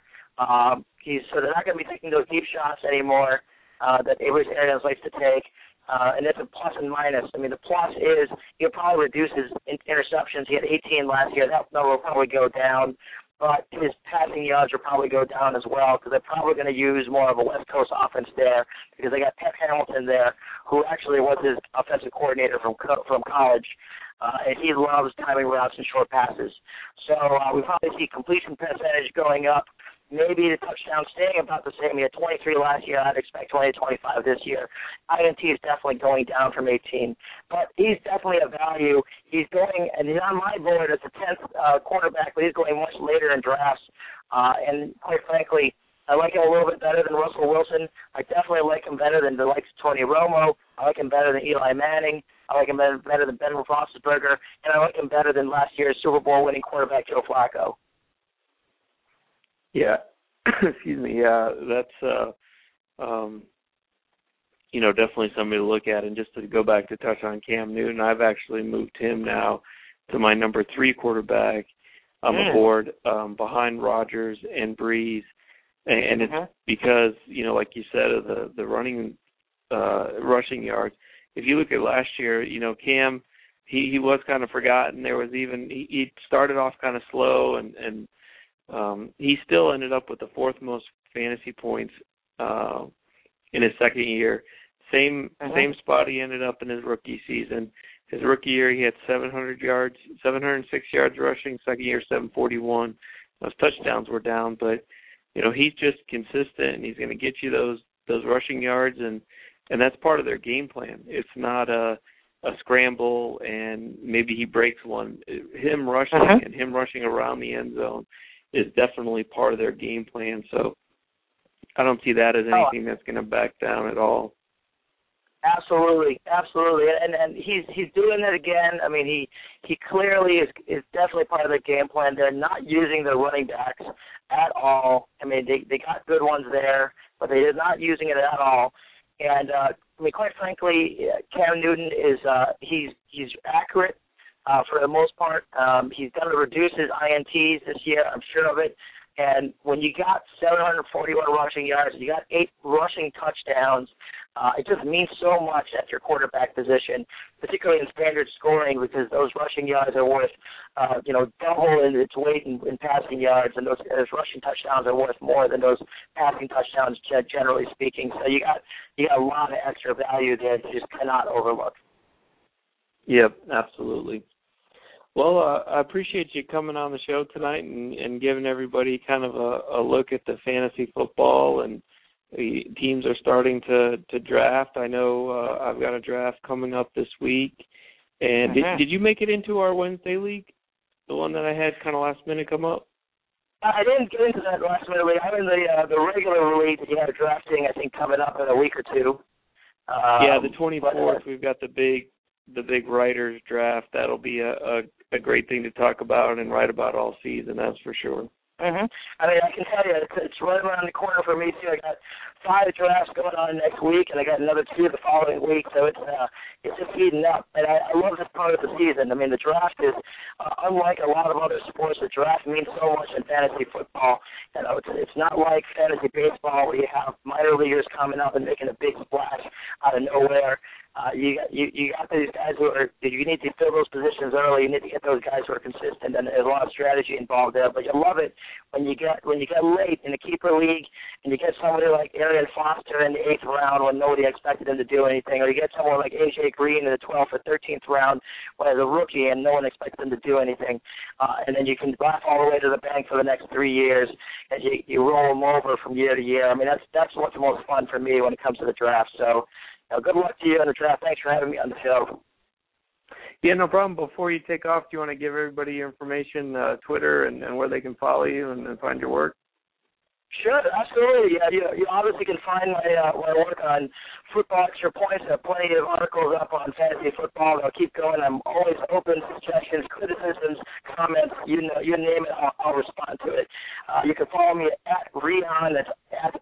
D: So they're not going to be taking those deep shots anymore that Bruce Arians likes to take. And that's a plus and minus. I mean, the plus is he'll probably reduce his interceptions. He had 18 last year. That number will probably go down. But his passing yards will probably go down as well because they're probably going to use more of a West Coast offense there because they got Pep Hamilton there, who actually was his offensive coordinator from college. And he loves timing routes and short passes. So we probably see completion percentage going up. Maybe the touchdown staying about the same. He had 23 last year. I'd expect 20 to 25 this year. INT is definitely going down from 18. But he's definitely a value. He's going, and he's on my board as the 10th quarterback, but he's going much later in drafts. And quite frankly, I like him a little bit better than Russell Wilson. I definitely like him better than the likes of Tony Romo. I like him better than Eli Manning. I like him better than Ben Roethlisberger. And I like him better than last year's Super Bowl winning quarterback Joe Flacco.
E: Yeah, excuse me. Yeah, that's definitely somebody to look at. And just to go back to touch on Cam Newton, I've actually moved him now to my number 3 quarterback. I'm aboard behind Rodgers and Breeze, and it's because like you said, of the rushing yards. If you look at last year, Cam he was kind of forgotten. There was even he started off kind of slow, and he still ended up with the fourth most fantasy points in his second year. Same spot he ended up in his rookie season. His rookie year, he had 706 yards rushing. Second year, 741. Those touchdowns were down, but he's just consistent, and he's going to get you those rushing yards, and that's part of their game plan. It's not a scramble and maybe he breaks one. Him rushing and him rushing around the end zone is definitely part of their game plan. So I don't see that as anything that's going to back down at all.
D: Absolutely, and he's doing it again. I mean, he clearly is definitely part of the game plan. They're not using their running backs at all. I mean, they got good ones there, but they're not using it at all. And I mean, quite frankly, Cam Newton is he's accurate for the most part. He's going to reduce his INTs this year. I'm sure of it. And when you got 741 rushing yards, you got 8 rushing touchdowns, it just means so much at your quarterback position, particularly in standard scoring, because those rushing yards are worth, double in its weight in passing yards, and those rushing touchdowns are worth more than those passing touchdowns, generally speaking. So you got a lot of extra value there that you just cannot overlook.
E: Yep, absolutely. Well, I appreciate you coming on the show tonight and giving everybody kind of a look at the fantasy football, and the teams are starting to draft. I know I've got a draft coming up this week. And did you make it into our Wednesday league, the one that I had kind of last minute come up?
D: I didn't get into that last minute league. I'm in the regular league that you have drafting, I think, coming up in a week or two.
E: Yeah, the 24th, we've got the big writers draft. That'll be a great thing to talk about and write about all season, that's for sure.
D: I mean, I can tell you, it's right around the corner for me, too. I got 5 drafts going on next week, and I got another 2 the following week, so it's just heating up. And I love this part of the season. I mean, the draft is, unlike a lot of other sports, the draft means so much in fantasy football. It's not like fantasy baseball where you have minor leaguers coming up and making a big splash out of nowhere. You got these guys you need to fill those positions early. You need to get those guys who are consistent, and there's a lot of strategy involved there. But you love it when you get late in the keeper league, and you get somebody like Arian Foster in the 8th round when nobody expected him to do anything, or you get someone like AJ Green in the 12th or 13th round as a rookie, and no one expected him to do anything, and then you can laugh all the way to the bank for the next 3 years, and you roll them over from year to year. I mean, that's what's most fun for me when it comes to the draft. So. Good luck to you on the draft. Thanks for having me on the show.
E: Yeah, no problem. Before you take off, do you want to give everybody your information, Twitter, and where they can follow you and find your work?
D: Sure, absolutely. Yeah, you obviously can find my work on Football Extra Points. I have plenty of articles up on fantasy football. I'll keep going. I'm always open to suggestions, criticisms, comments. You name it, I'll respond to it. You can follow me at Rihan. That's at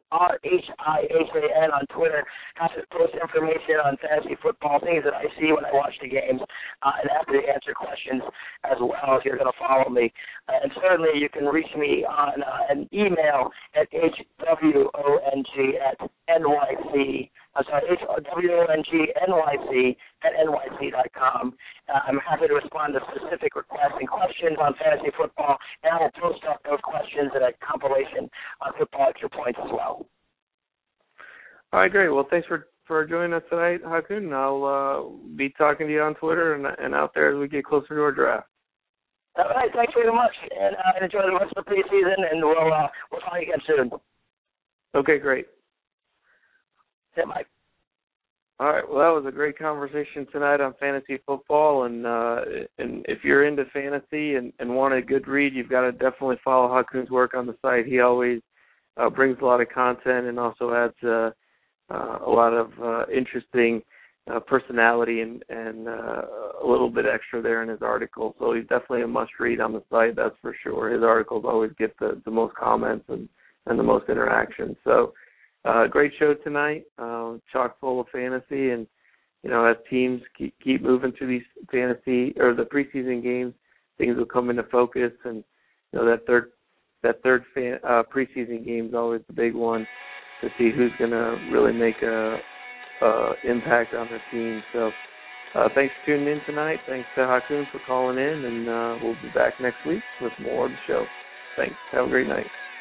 D: RHIHAN on Twitter. I post information on fantasy football, things that I see when I watch the games, and happy to answer questions as well if you're going to follow me. And certainly you can reach me on an email at HWONG@NYC. I'm sorry, HWONGNYC@NYC.com. I'm happy to respond to specific requests and questions on fantasy football, and I will post up those questions in a compilation on Football Extra Points as well.
E: All right, great. Well, thanks for joining us tonight, Hakun. I'll be talking to you on Twitter and out there as we get closer to our draft.
D: All right, thanks very much, and enjoy the rest of the preseason, and we'll talk again soon.
E: Okay, great.
D: Yeah, Mike.
E: All right, well, that was a great conversation tonight on fantasy football, and if you're into fantasy and want a good read, you've got to definitely follow Hakun's work on the site. He always brings a lot of content and also adds a lot of interesting personality and a little bit extra there in his article. So he's definitely a must-read on the site, that's for sure. His articles always get the most comments and the most interaction. So great show tonight, chock full of fantasy. And, as teams keep moving through these fantasy or the preseason games, things will come into focus. And, that third preseason game is always the big one to see who's going to really make a impact on their team. So
B: Thanks for tuning in tonight. Thanks to Hakoon for calling in, and we'll be back next week with more of the show. Thanks. Have a great night.